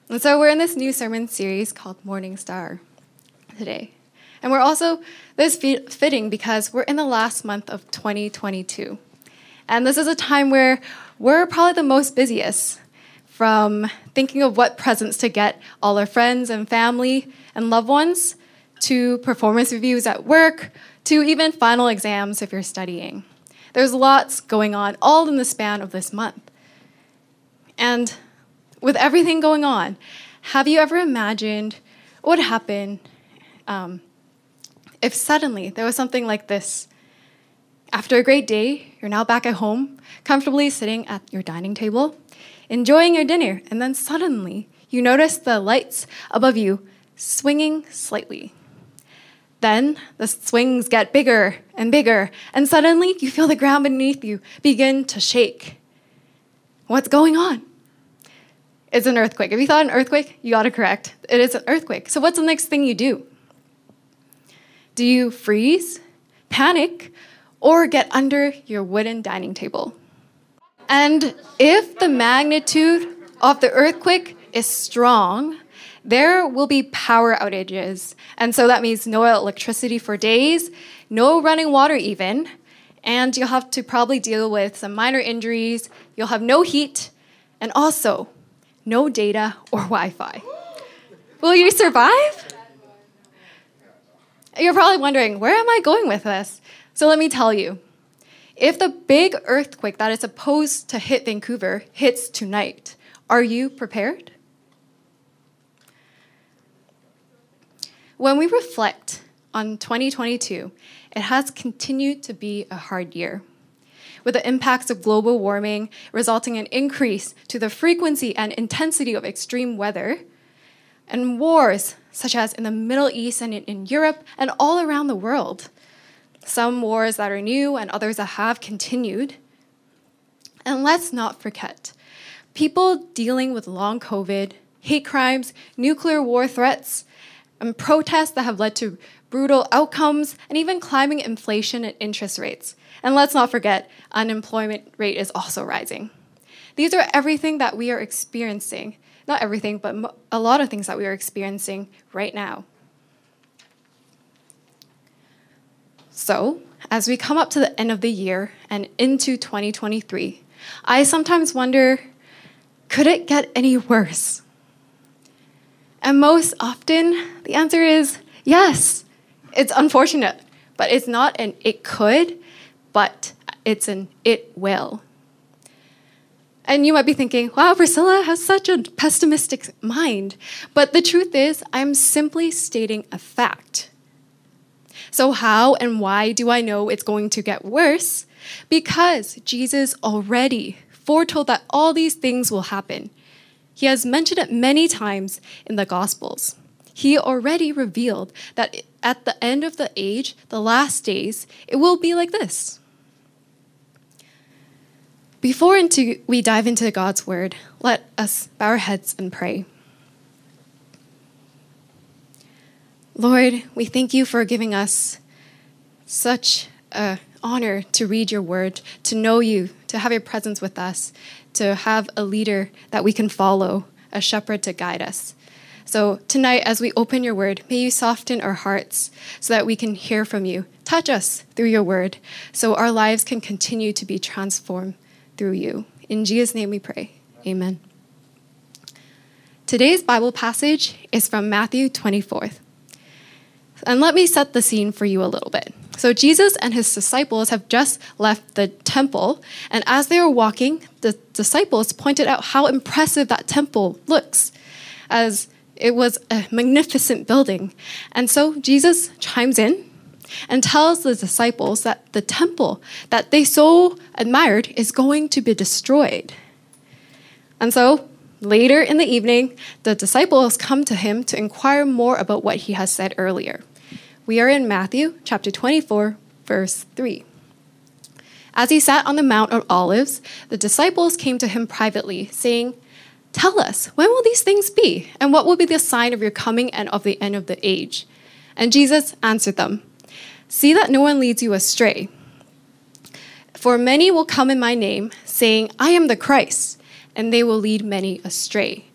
And so we're in this new sermon series called Morning Star today. And we're also, this fitting because we're in the last month of 2022. And this is a time where we're probably the most busiest, from thinking of what presents to get all our friends and family and loved ones, to performance reviews at work, to even final exams if you're studying. There's lots going on, all in the span of this month. And with everything going on, have you ever imagined what would happen if suddenly there was something like this? After a great day, you're now back at home, comfortably sitting at your dining table, enjoying your dinner, and then suddenly you notice the lights above you swinging slightly. Then the swings get bigger, and suddenly you feel the ground beneath you begin to shake. What's going on? It's an earthquake. If you thought an earthquake, you got it correct. It is an earthquake. So what's the next thing you do? Do you freeze, panic, or get under your wooden dining table? And if the magnitude of the earthquake is strong, there will be power outages. And so that means no electricity for days, no running water even, and you'll have to probably deal with some minor injuries. You'll have no heat, and also no data or Wi-Fi. Will you survive? You're probably wondering, where am I going with this? So let me tell you. If the big earthquake that is supposed to hit Vancouver hits tonight, are you prepared? When we reflect on 2022, it has continued to be a hard year, with the impacts of global warming resulting in increase to the frequency and intensity of extreme weather, and wars such as in the Middle East and in Europe and all around the world. Some wars that are new and others that have continued. And let's not forget, people dealing with long COVID, hate crimes, nuclear war threats, and protests that have led to brutal outcomes, and even climbing inflation and interest rates. And let's not forget, unemployment rate is also rising. These are everything that we are experiencing. Not everything, but a lot of things that we are experiencing right now. So, as we come up to the end of the year and into 2023, I sometimes wonder, could it get any worse? And most often, the answer is yes. It's unfortunate, but it's not an it could, but it's an it will. And you might be thinking, wow, Priscilla has such a pessimistic mind. But the truth is, I'm simply stating a fact. So how and why do I know it's going to get worse? Because Jesus already foretold that all these things will happen. He has mentioned it many times in the Gospels. He already revealed that at the end of the age, the last days, it will be like this. Before we dive into God's word, let us bow our heads and pray. Lord, we thank you for giving us such an honor to read your word, to know you, to have your presence with us, to have a leader that we can follow, a shepherd to guide us. So tonight, as we open your word, may you soften our hearts so that we can hear from you. Touch us through your word so our lives can continue to be transformed through you. In Jesus' name we pray. Amen. Today's Bible passage is from Matthew 24. And let me set the scene for you a little bit. So Jesus and his disciples have just left the temple, and as they were walking, the disciples pointed out how impressive that temple looks, as it was a magnificent building. And so Jesus chimes in and tells the disciples that the temple that they so admired is going to be destroyed. And so later in the evening, the disciples come to him to inquire more about what he has said earlier. We are in Matthew chapter 24, verse 3. As he sat on the Mount of Olives, the disciples came to him privately, saying, "Tell us, when will these things be? And what will be the sign of your coming and of the end of the age?" And Jesus answered them, "See that no one leads you astray. For many will come in my name, saying, 'I am the Christ,' and they will lead many astray.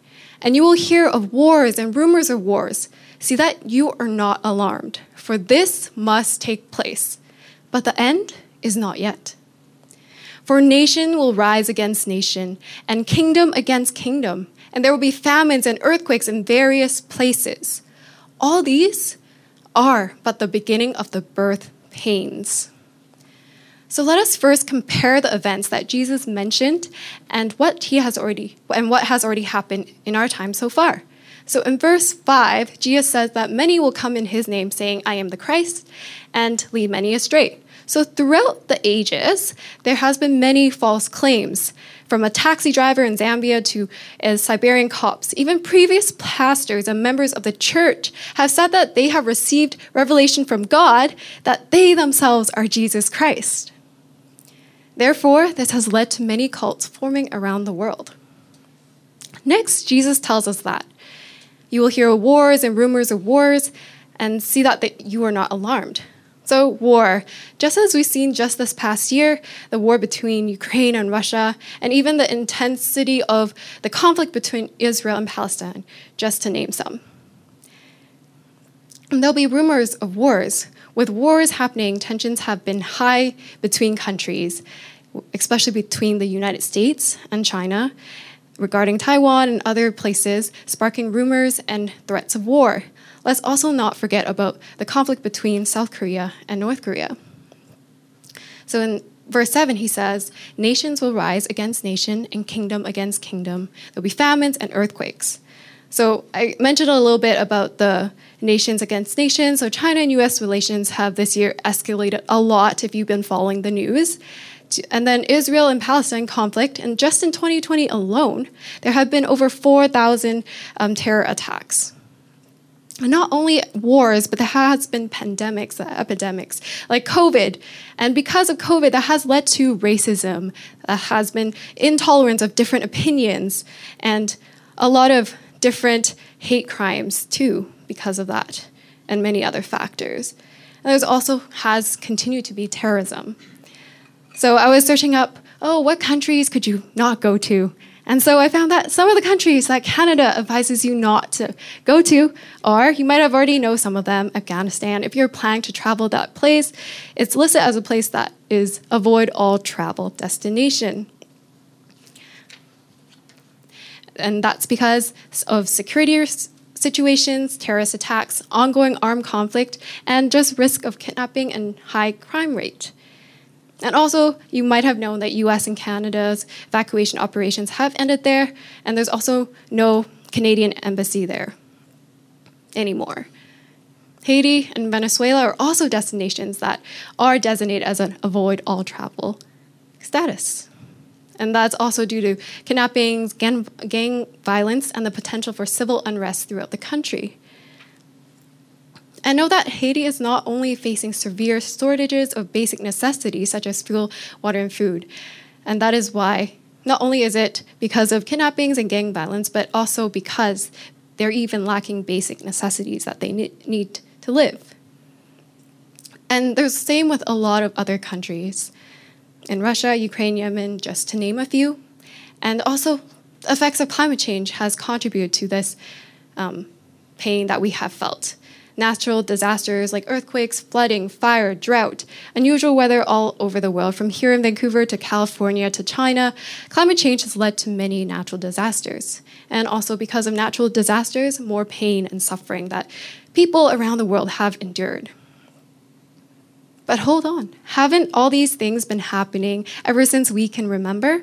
And you will hear of wars and rumors of wars. See that you are not alarmed, for this must take place. But the end is not yet. For nation will rise against nation, and kingdom against kingdom, and there will be famines and earthquakes in various places. All these are but the beginning of the birth pains. So let us first compare the events that Jesus mentioned and what has already happened in our time so far. So in verse 5, Jesus says that many will come in his name saying, I am the Christ, and lead many astray. So throughout the ages, there has been many false claims, from a taxi driver in Zambia to Siberian cops. Even previous pastors and members of the church have said that they have received revelation from God that they themselves are Jesus Christ. Therefore, this has led to many cults forming around the world. Next, Jesus tells us that you will hear wars and rumors of wars and see that you are not alarmed. So war, just as we've seen just this past year, the war between Ukraine and Russia, and even the intensity of the conflict between Israel and Palestine, just to name some. And there'll be rumors of wars. With wars happening, tensions have been high between countries, especially between the United States and China, regarding Taiwan and other places, sparking rumors and threats of war. Let's also not forget about the conflict between South Korea and North Korea. So in verse 7, he says, nations will rise against nation and kingdom against kingdom. There'll be famines and earthquakes. So I mentioned a little bit about the nations against nations. So China and U.S. relations have this year escalated a lot if you've been following the news. And then Israel and Palestine conflict, and just in 2020 alone, there have been over 4,000 terror attacks. And not only wars, but there has been pandemics, epidemics, like COVID. And because of COVID, that has led to racism, that has been intolerance of different opinions, and a lot of different hate crimes too, because of that, and many other factors. And there's also has continued to be terrorism. So I was searching up, what countries could you not go to? And so I found that some of the countries that Canada advises you not to go to, or you might have already know some of them, Afghanistan. If you're planning to travel that place, it's listed as a place that is avoid all travel destination. And that's because of security situations, terrorist attacks, ongoing armed conflict, and just risk of kidnapping and high crime rate. And also, you might have known that US and Canada's evacuation operations have ended there, and there's also no Canadian embassy there anymore. Haiti and Venezuela are also destinations that are designated as an avoid all travel status. And that's also due to kidnappings, gang violence, and the potential for civil unrest throughout the country. And know that Haiti is not only facing severe shortages of basic necessities such as fuel, water, and food. And that is why, not only is it because of kidnappings and gang violence, but also because they're even lacking basic necessities that they need to live. And there's the same with a lot of other countries. In Russia, Ukraine, Yemen, just to name a few. And also, the effects of climate change has contributed to this pain that we have felt. Natural disasters like earthquakes, flooding, fire, drought, unusual weather all over the world, from here in Vancouver to California to China. Climate change has led to many natural disasters. And also because of natural disasters, more pain and suffering that people around the world have endured. But hold on, haven't all these things been happening ever since we can remember?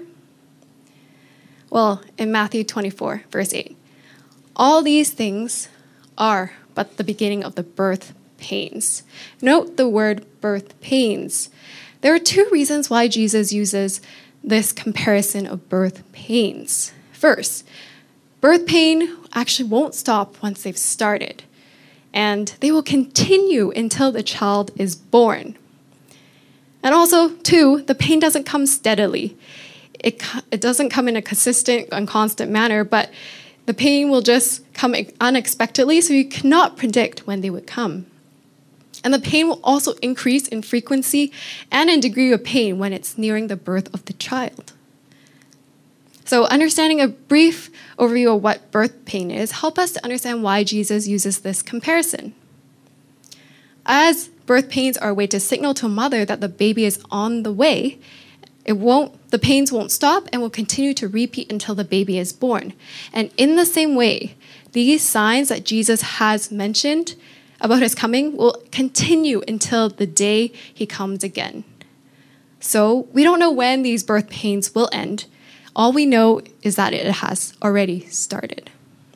Well, in Matthew 24, verse 8, all these things are but the beginning of the birth pains. Note the word birth pains. There are two reasons why Jesus uses this comparison of birth pains. First, birth pain actually won't stop once they've started, and they will continue until the child is born. And also, two, the pain doesn't come steadily. It doesn't come in a consistent and constant manner, but the pain will just come unexpectedly, so you cannot predict when they would come. And the pain will also increase in frequency and in degree of pain when it's nearing the birth of the child. So understanding a brief overview of what birth pain is help us to understand why Jesus uses this comparison. As birth pains are a way to signal to a mother that the baby is on the way, the pains won't stop and will continue to repeat until the baby is born. And in the same way, these signs that Jesus has mentioned about his coming will continue until the day he comes again. So we don't know when these birth pains will end. All we know is that it has already started.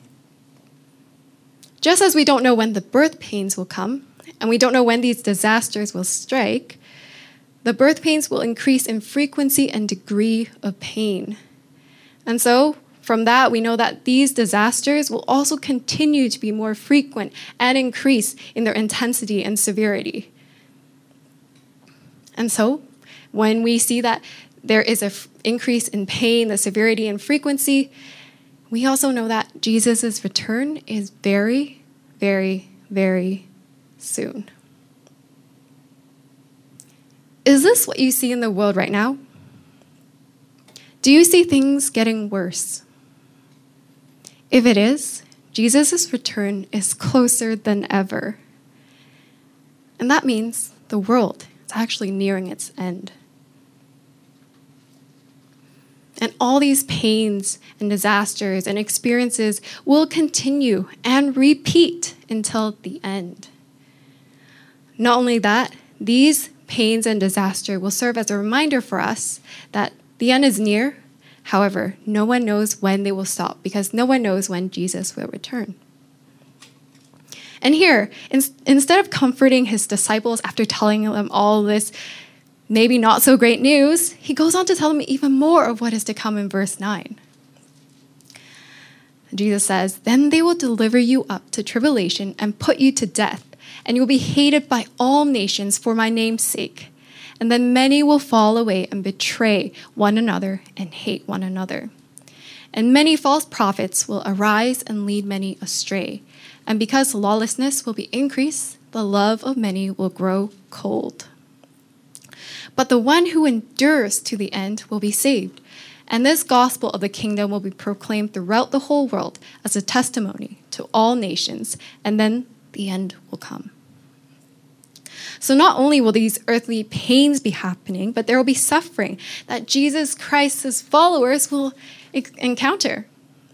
Just as we don't know when the birth pains will come, and we don't know when these disasters will strike, the birth pains will increase in frequency and degree of pain. And so, from that, we know that these disasters will also continue to be more frequent and increase in their intensity and severity. And so, when we see that there is an increase in pain, the severity and frequency, we also know that Jesus' return is very, very, very soon. Is this what you see in the world right now? Do you see things getting worse? If it is, Jesus' return is closer than ever. And that means the world is actually nearing its end. And all these pains and disasters and experiences will continue and repeat until the end. Not only that, these pains and disaster will serve as a reminder for us that the end is near. However, no one knows when they will stop because no one knows when Jesus will return. And here, instead of comforting his disciples after telling them all this maybe not so great news, he goes on to tell them even more of what is to come in verse 9. Jesus says, "Then they will deliver you up to tribulation and put you to death, and you will be hated by all nations for my name's sake. And then many will fall away and betray one another and hate one another. And many false prophets will arise and lead many astray. And because lawlessness will be increased, the love of many will grow cold. But the one who endures to the end will be saved. And this gospel of the kingdom will be proclaimed throughout the whole world as a testimony to all nations, and then the end will come." So not only will these earthly pains be happening, but there will be suffering that Jesus Christ's followers will encounter.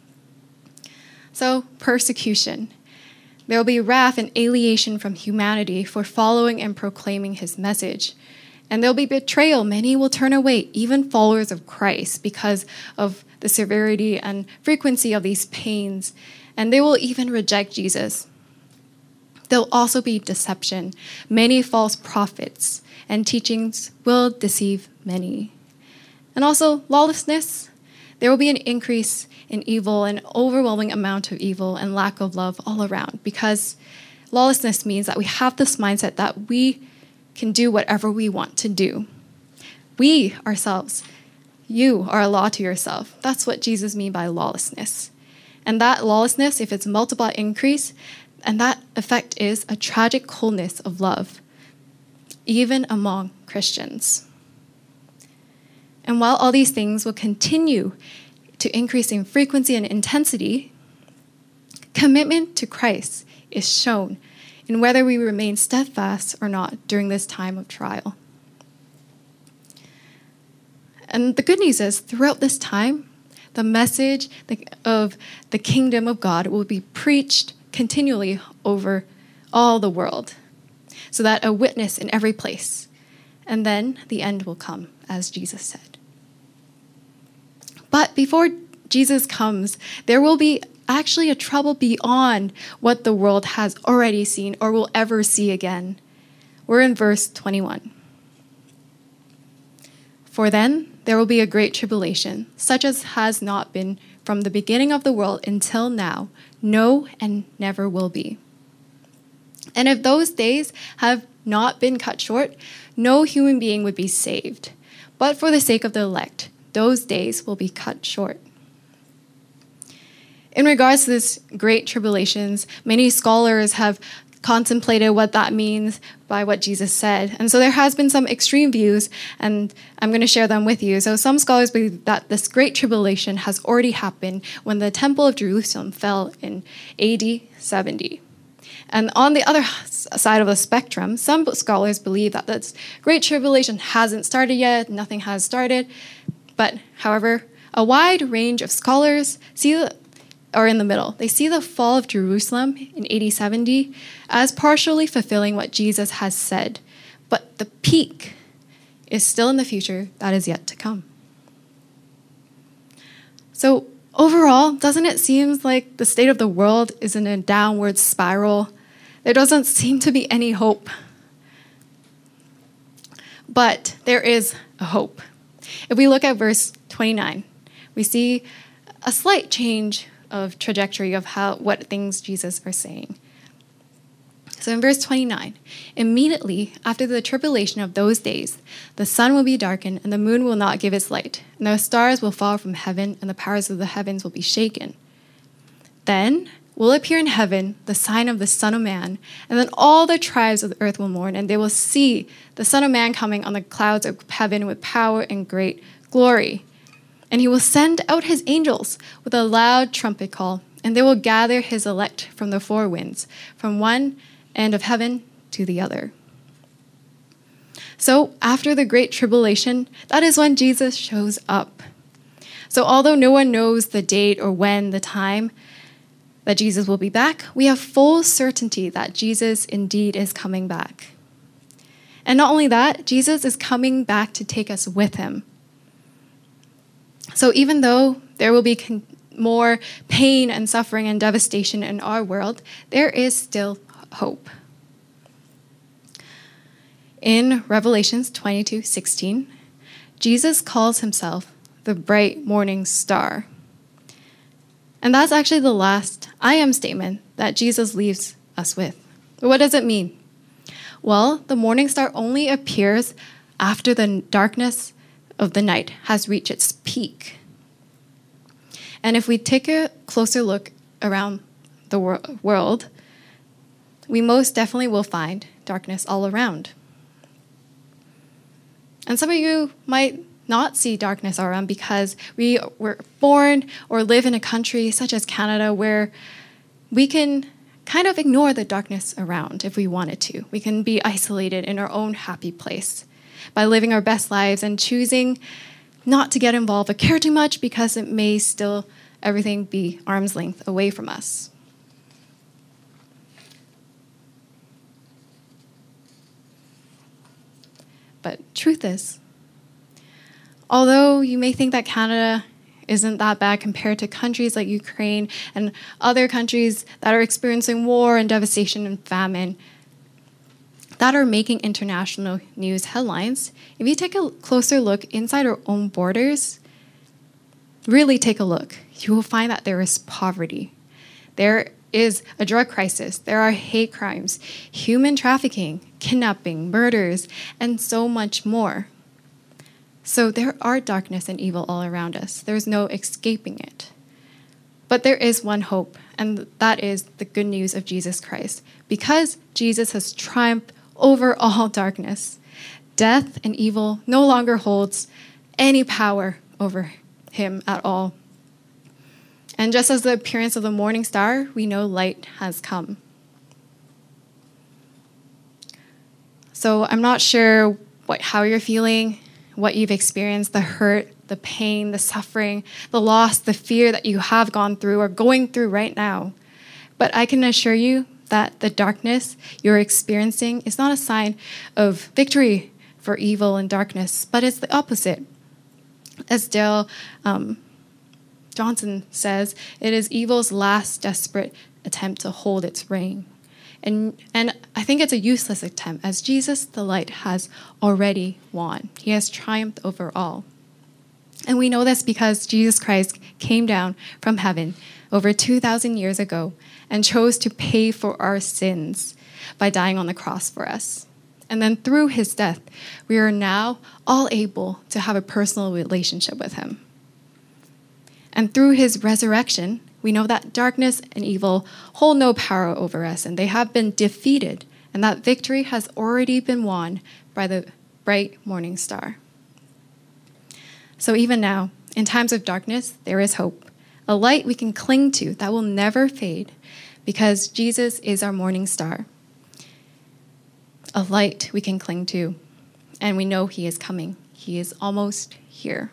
So persecution. There will be wrath and alienation from humanity for following and proclaiming his message. And there'll be betrayal. Many will turn away, even followers of Christ, because of the severity and frequency of these pains. And they will even reject Jesus. There'll also be deception. Many false prophets and teachings will deceive many. And also lawlessness. There will be an increase in evil, an overwhelming amount of evil and lack of love all around, because lawlessness means that we have this mindset that we can do whatever we want to do. We ourselves, you are a law to yourself. That's what Jesus means by lawlessness. And that lawlessness, if it's multiplied, increase, and that effect is a tragic coldness of love, even among Christians. And while all these things will continue to increase in frequency and intensity, commitment to Christ is shown in whether we remain steadfast or not during this time of trial. And the good news is, throughout this time, the message of the kingdom of God will be preached continually over all the world, so that a witness in every place, and then the end will come, as Jesus said. But before Jesus comes, there will be actually a trouble beyond what the world has already seen or will ever see again. We're in verse 21. "For then there will be a great tribulation, such as has not been from the beginning of the world until now, no, and never will be. And if those days have not been cut short, no human being would be saved. But for the sake of the elect, those days will be cut short." In regards to this great tribulations, many scholars have contemplated what that means by what Jesus said. And so there has been some extreme views, and I'm going to share them with you. So some scholars believe that this great tribulation has already happened when the Temple of Jerusalem fell in AD 70. And on the other side of the spectrum, some scholars believe that this great tribulation hasn't started yet, nothing has started. But however, a wide range of scholars are in the middle. They see the fall of Jerusalem in AD 70 as partially fulfilling what Jesus has said. But the peak is still in the future that is yet to come. So overall, doesn't it seem like the state of the world is in a downward spiral? There doesn't seem to be any hope. But there is a hope. If we look at verse 29, we see a slight change of trajectory of what things Jesus are saying. So in verse 29, immediately after the tribulation of those days, the sun will be darkened and the moon will not give its light, and the stars will fall from heaven and the powers of the heavens will be shaken. Then will appear in heaven the sign of the Son of Man, and then all the tribes of the earth will mourn, and they will see the Son of Man coming on the clouds of heaven with power and great glory. And he will send out his angels with a loud trumpet call, and they will gather his elect from the four winds, from one end of heaven to the other. So after the great tribulation, that is when Jesus shows up. So although no one knows the date or when, the time that Jesus will be back, we have full certainty that Jesus indeed is coming back. And not only that, Jesus is coming back to take us with him. So even though there will be more pain and suffering and devastation in our world, there is still hope. In Revelations 22:16, Jesus calls himself the bright morning star. And that's actually the last I am statement that Jesus leaves us with. What does it mean? Well, the morning star only appears after the darkness of the night has reached its peak. And if we take a closer look around the world, we most definitely will find darkness all around. And some of you might not see darkness all around because we were born or live in a country such as Canada where we can kind of ignore the darkness around if we wanted to. We can be isolated in our own happy place by living our best lives and choosing not to get involved or care too much because it may still everything be arm's length away from us. But truth is, although you may think that Canada isn't that bad compared to countries like Ukraine and other countries that are experiencing war and devastation and famine that are making international news headlines, if you take a closer look inside our own borders, really take a look, you will find that there is poverty. There is a drug crisis. There are hate crimes, human trafficking, kidnapping, murders, and so much more. So there are darkness and evil all around us. There's no escaping it. But there is one hope, and that is the good news of Jesus Christ. Because Jesus has triumphed over all darkness, death and evil no longer holds any power over him at all. And just as the appearance of the morning star, we know light has come. So I'm not sure how you're feeling, what you've experienced, the hurt, the pain, the suffering, the loss, the fear that you have gone through or going through right now. But I can assure you that the darkness you're experiencing is not a sign of victory for evil and darkness, but it's the opposite. As Dale Johnson says, it is evil's last desperate attempt to hold its reign. And I think it's a useless attempt, as Jesus, the light, has already won. He has triumphed over all. And we know this because Jesus Christ came down from heaven over 2,000 years ago and chose to pay for our sins by dying on the cross for us. And then through his death, we are now all able to have a personal relationship with him. And through his resurrection, We know that darkness and evil hold no power over us, and they have been defeated, and that victory has already been won by the bright morning star. So even now, in times of darkness, there is hope, a light we can cling to that will never fade, because Jesus is our morning star, a light we can cling to, and we know he is coming. He is almost here.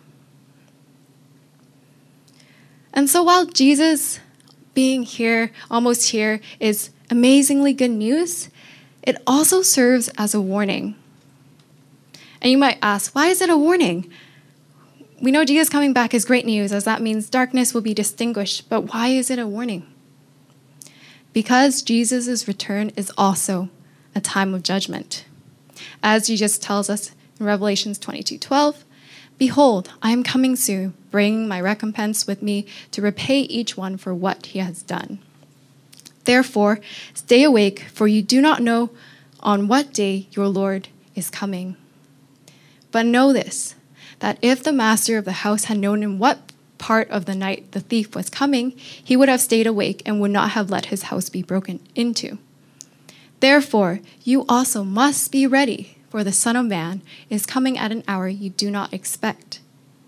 And so while Jesus being here, almost here, is amazingly good news, it also serves as a warning. And you might ask, why is it a warning? We know Jesus coming back is great news, as that means darkness will be distinguished, but why is it a warning? Because Jesus' return is also a time of judgment. As Jesus tells us in Revelations 22:12, "Behold, I am coming soon, bringing my recompense with me to repay each one for what he has done. Therefore, stay awake, for you do not know on what day your Lord is coming. But know this, that if the master of the house had known in what part of the night the thief was coming, he would have stayed awake and would not have let his house be broken into. Therefore, you also must be ready, for the Son of Man is coming at an hour you do not expect."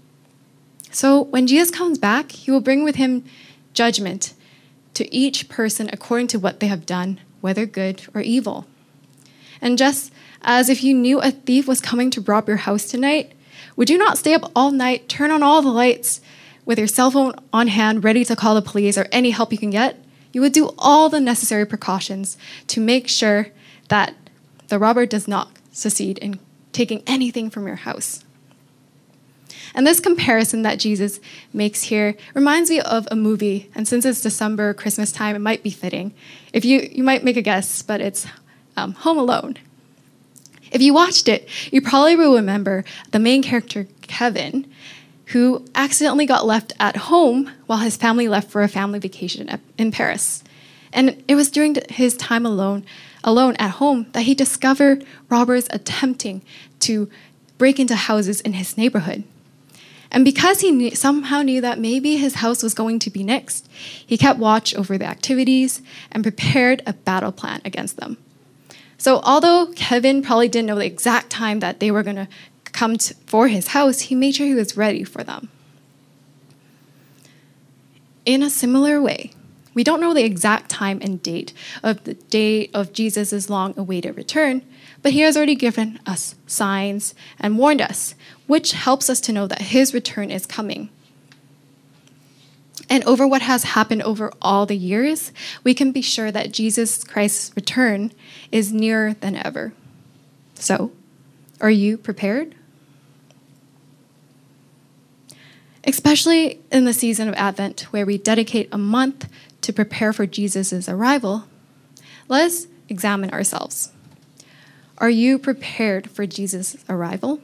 So when Jesus comes back, he will bring with him judgment to each person according to what they have done, whether good or evil. And just as if you knew a thief was coming to rob your house tonight, would you not stay up all night, turn on all the lights, with your cell phone on hand, ready to call the police or any help you can get? You would do all the necessary precautions to make sure that the robber does not succeed in taking anything from your house. And this comparison that Jesus makes here reminds me of a movie, and since it's December, Christmas time, it might be fitting. If you might make a guess, but it's Home Alone. If you watched it, you probably will remember the main character, Kevin, who accidentally got left at home while his family left for a family vacation in Paris. And it was during his time alone at home that he discovered robbers attempting to break into houses in his neighborhood. And because he somehow knew that maybe his house was going to be next, he kept watch over the activities and prepared a battle plan against them. So although Kevin probably didn't know the exact time that they were going to come for his house, he made sure he was ready for them. In a similar way, we don't know the exact time and date of the day of Jesus' long-awaited return, but he has already given us signs and warned us, which helps us to know that his return is coming. And over what has happened over all the years, we can be sure that Jesus Christ's return is nearer than ever. So, are you prepared? Especially in the season of Advent, where we dedicate a month to prepare for Jesus' arrival, let's examine ourselves. Are you prepared for Jesus' arrival?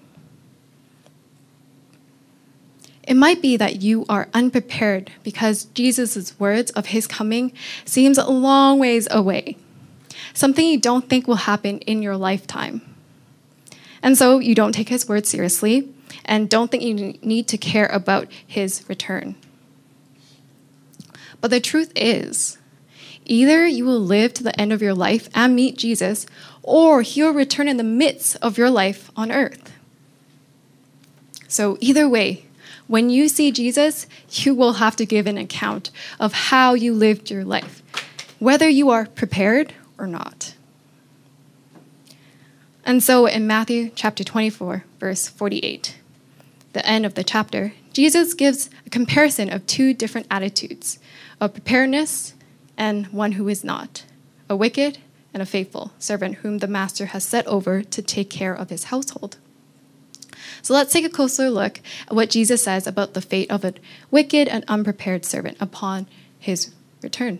It might be that you are unprepared because Jesus' words of his coming seems a long ways away, something you don't think will happen in your lifetime. And so you don't take his word seriously and don't think you need to care about his return. But the truth is, either you will live to the end of your life and meet Jesus, or he will return in the midst of your life on earth. So either way, when you see Jesus, you will have to give an account of how you lived your life, whether you are prepared or not. And so in Matthew chapter 24, verse 48, the end of the chapter, Jesus gives a comparison of two different attitudes, of preparedness and one who is not, a wicked and a faithful servant whom the master has set over to take care of his household. So let's take a closer look at what Jesus says about the fate of a wicked and unprepared servant upon his return.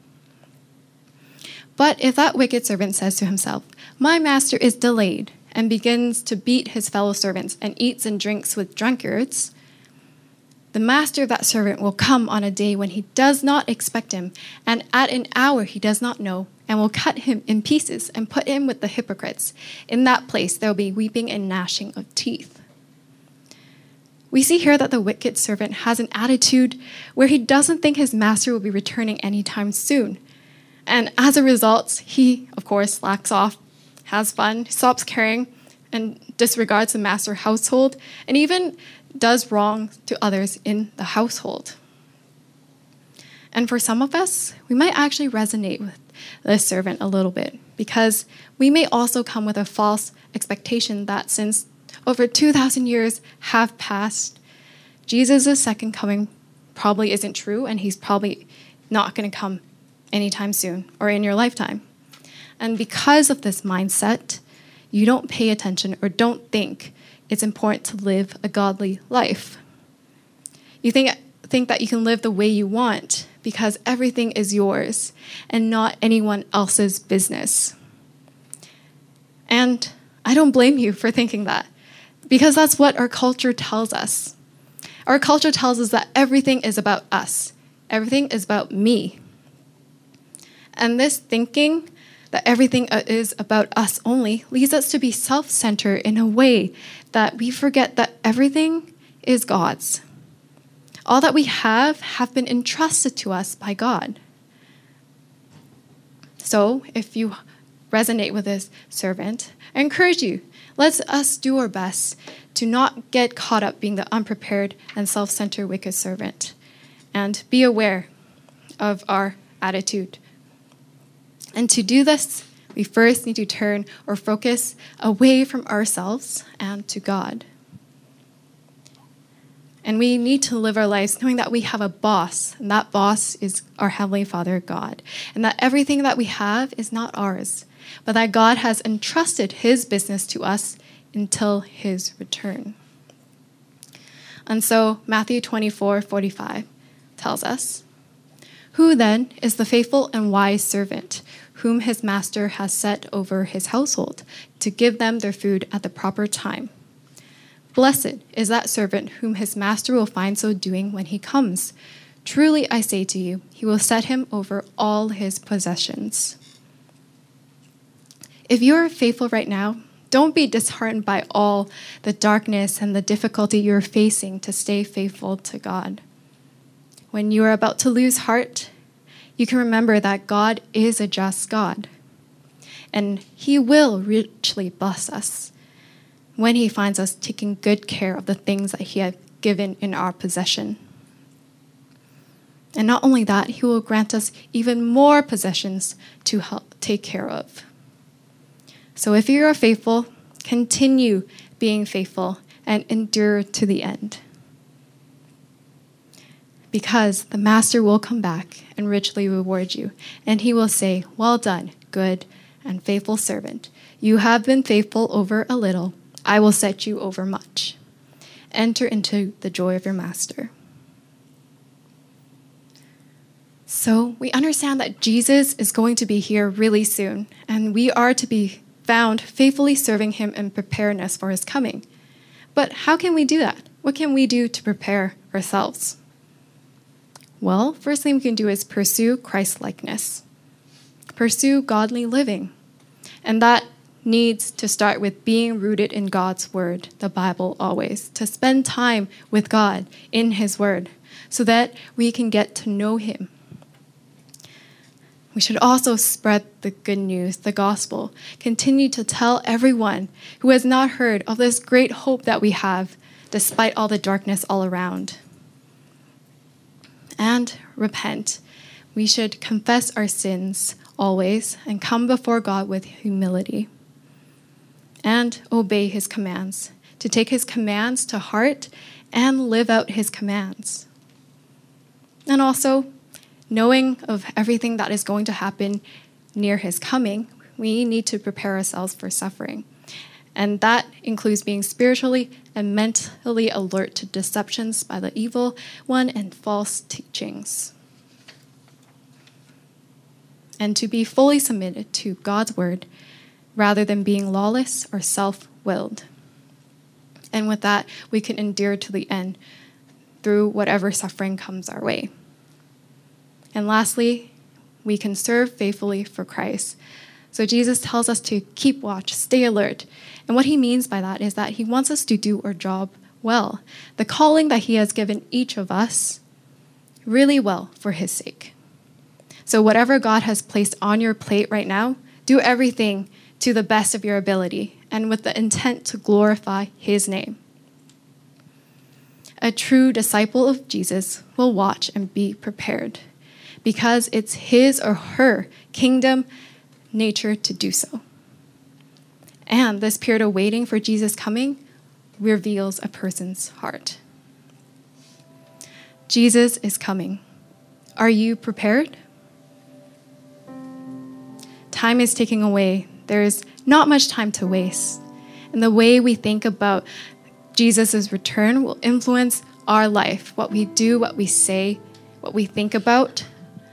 But if that wicked servant says to himself, "My master is delayed," and begins to beat his fellow servants and eats and drinks with drunkards, the master of that servant will come on a day when he does not expect him, and at an hour he does not know, and will cut him in pieces and put him with the hypocrites. In that place there will be weeping and gnashing of teeth. We see here that the wicked servant has an attitude where he doesn't think his master will be returning anytime soon. And as a result, he, of course, slacks off, has fun, stops caring, and disregards the master household, and even does wrong to others in the household. And for some of us, we might actually resonate with this servant a little bit, because we may also come with a false expectation that since over 2,000 years have passed, Jesus' second coming probably isn't true, and he's probably not going to come anytime soon or in your lifetime. And because of this mindset, you don't pay attention or don't think it's important to live a godly life. You think that you can live the way you want because everything is yours and not anyone else's business. And I don't blame you for thinking that, because that's what our culture tells us. Our culture tells us that everything is about us. Everything is about me. And this thinking that everything is about us only leads us to be self-centered in a way that we forget that everything is God's. All that we have been entrusted to us by God. So if you resonate with this servant, I encourage you, let us do our best to not get caught up being the unprepared and self-centered wicked servant, and be aware of our attitude. And to do this, we first need to turn our focus away from ourselves and to God. And we need to live our lives knowing that we have a boss, and that boss is our Heavenly Father, God, and that everything that we have is not ours, but that God has entrusted his business to us until his return. And so Matthew 24:45 tells us, "Who then is the faithful and wise servant whom his master has set over his household to give them their food at the proper time? Blessed is that servant whom his master will find so doing when he comes. Truly I say to you, he will set him over all his possessions." If you are faithful right now, don't be disheartened by all the darkness and the difficulty you're facing to stay faithful to God. When you are about to lose heart, you can remember that God is a just God, and he will richly bless us when he finds us taking good care of the things that he has given in our possession. And not only that, he will grant us even more possessions to help take care of. So if you are faithful, continue being faithful and endure to the end. Because the master will come back and richly reward you, and he will say, "Well done, good and faithful servant. You have been faithful over a little. I will set you over much. Enter into the joy of your master." So we understand that Jesus is going to be here really soon, and we are to be found faithfully serving him in preparedness for his coming. But how can we do that? What can we do to prepare ourselves? Well, first thing we can do is pursue Christ-likeness. Pursue godly living. And that needs to start with being rooted in God's word, the Bible always, to spend time with God in his word so that we can get to know him. We should also spread the good news, the gospel. Continue to tell everyone who has not heard of this great hope that we have, despite all the darkness all around. And repent. We should confess our sins always and come before God with humility. And obey his commands, to take his commands to heart and live out his commands. And also, knowing of everything that is going to happen near his coming, we need to prepare ourselves for suffering. And that includes being spiritually and mentally alert to deceptions by the evil one and false teachings. And to be fully submitted to God's word rather than being lawless or self-willed. And with that, we can endure to the end through whatever suffering comes our way. And lastly, we can serve faithfully for Christ. So Jesus tells us to keep watch, stay alert. And what he means by that is that he wants us to do our job well the calling that he has given each of us really well for his sake. So whatever God has placed on your plate right now, do everything to the best of your ability and with the intent to glorify his name. A true disciple of Jesus will watch and be prepared because it's his or her kingdom nature to do so. And this period of waiting for Jesus coming reveals a person's heart. Jesus is coming. Are you prepared? Time is ticking away. There's not much time to waste. And the way we think about Jesus' return will influence our life, what we do, what we say, what we think about.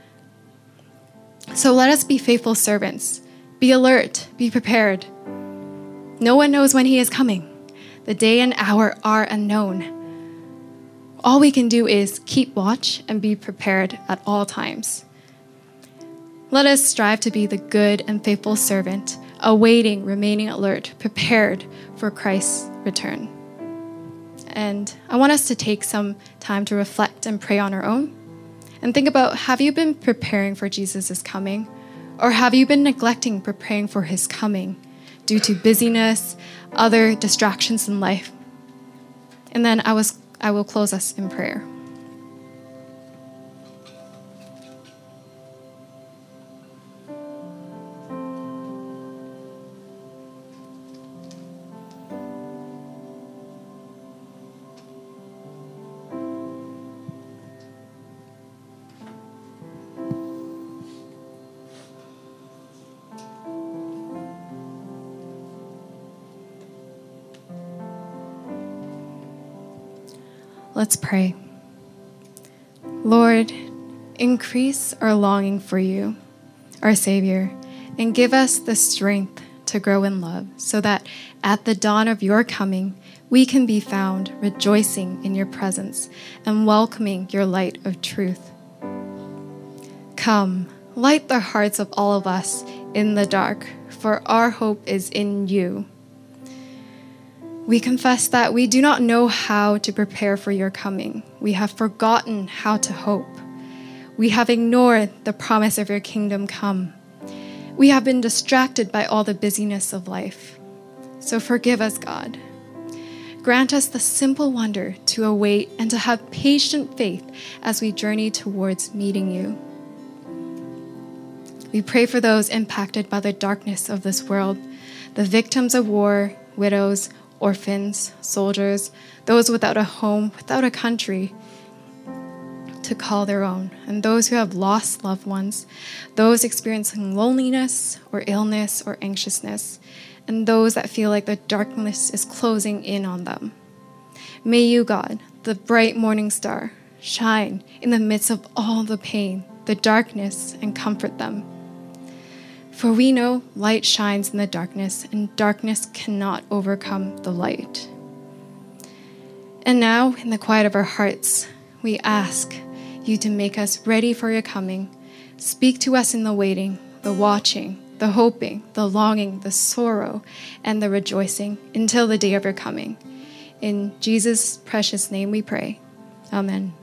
So let us be faithful servants. Be alert, be prepared. No one knows when he is coming. The day and hour are unknown. All we can do is keep watch and be prepared at all times. Let us strive to be the good and faithful servant, awaiting, remaining alert, prepared for Christ's return. And I want us to take some time to reflect and pray on our own and think about, have you been preparing for Jesus' coming? Or have you been neglecting preparing for his coming due to busyness, other distractions in life? And then I will close us in prayer. Let's pray. Lord, increase our longing for you, our Savior, and give us the strength to grow in love so that at the dawn of your coming, we can be found rejoicing in your presence and welcoming your light of truth. Come, light the hearts of all of us in the dark, for our hope is in you. We confess that we do not know how to prepare for your coming. We have forgotten how to hope. We have ignored the promise of your kingdom come. We have been distracted by all the busyness of life. So forgive us, God. Grant us the simple wonder to await and to have patient faith as we journey towards meeting you. We pray for those impacted by the darkness of this world, the victims of war, widows, orphans, soldiers, those without a home, without a country to call their own, and those who have lost loved ones, those experiencing loneliness or illness or anxiousness, and those that feel like the darkness is closing in on them. May you, God, the bright morning star, shine in the midst of all the pain, the darkness, and comfort them. For we know light shines in the darkness, and darkness cannot overcome the light. And now, in the quiet of our hearts, we ask you to make us ready for your coming. Speak to us in the waiting, the watching, the hoping, the longing, the sorrow, and the rejoicing until the day of your coming. In Jesus' precious name we pray. Amen.